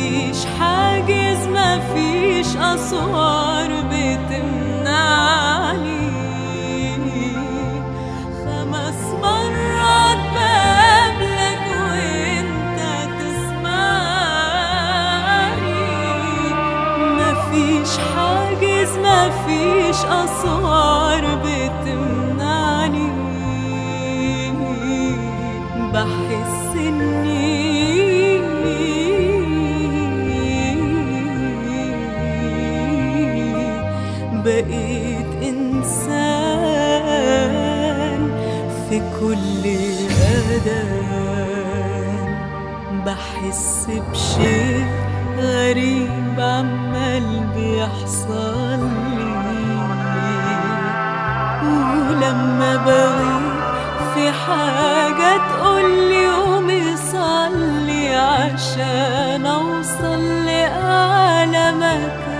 مفيش حاجز مفيش أسوار بتمنعني. 5 مرات بقابلك وانت تسمعني. مفيش حاجز مفيش أسوار بتمنعني. بحس إني بقيت إنسان في كل أذان. بحس بشيء غريب عمال بيحصل لي، ولما بغيب في حاجة تقولي قومي صلي عشان أوصل لأعلى مكان.